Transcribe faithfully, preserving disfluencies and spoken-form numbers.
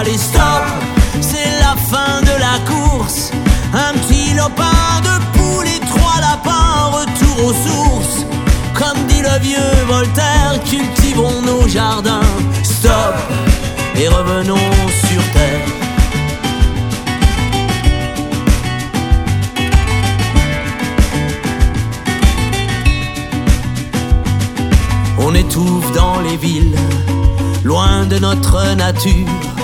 Allez stop, c'est la fin de la course. Un petit lopin, de poules et trois lapins, retour aux sources. Comme dit le vieux Voltaire, cultivons nos jardins. Stop, et revenons sur terre. On étouffe dans les villes, loin de notre nature.